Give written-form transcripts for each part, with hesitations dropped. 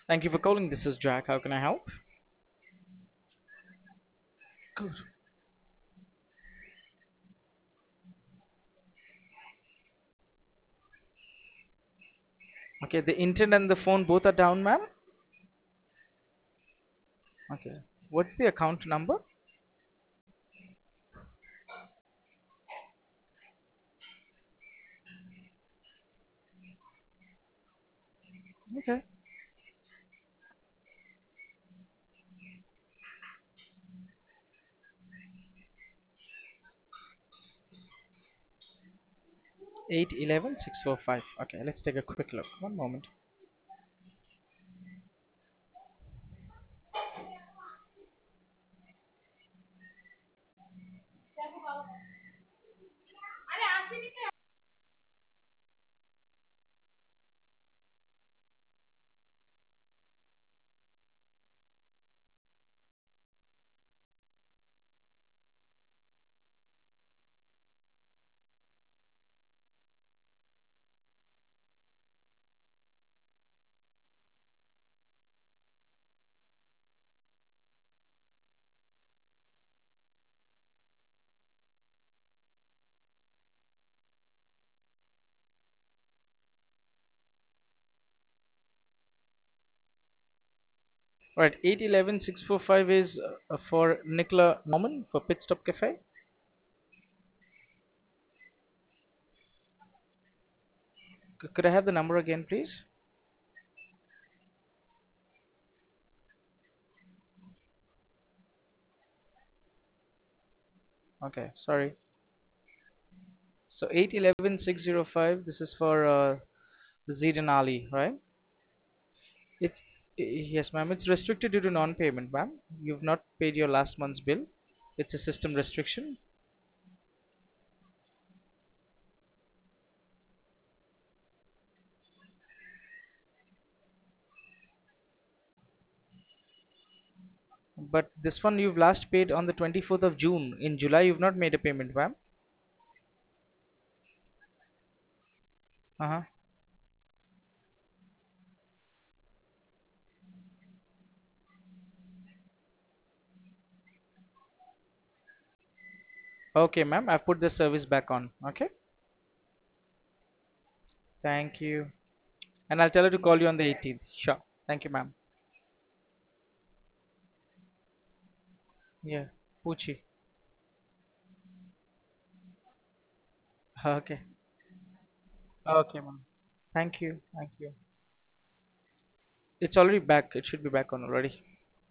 Thank you for calling. This is Jack. How can I help? Good. Okay, the internet and the phone both are down, ma'am. Okay. What's the account number? Okay. 811-645. Okay, let's take a quick look. One moment. Right, 811-645 is for Nicola Norman for Pit Stop Cafe. Could I have the number again, please? Okay, sorry. So 811-605. This is for Zaid and Ali, right? It's yes, ma'am. It's restricted due to non-payment, ma'am. You've not paid your last month's bill. It's a system restriction. But this one you've last paid on the 24th of June. In July, you've not made a payment, ma'am. Uh-huh. Okay, ma'am. I've put the service back on. Okay. Thank you. And I'll tell her to call you on the 18th. Sure. Thank you, ma'am. Yeah. Puchi. Okay. Okay, ma'am. Thank you. Thank you. It's already back. It should be back on already.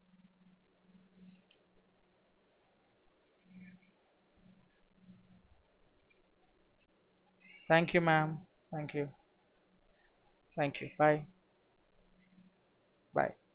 Thank you, ma'am. Thank you. Thank you. Bye. Bye.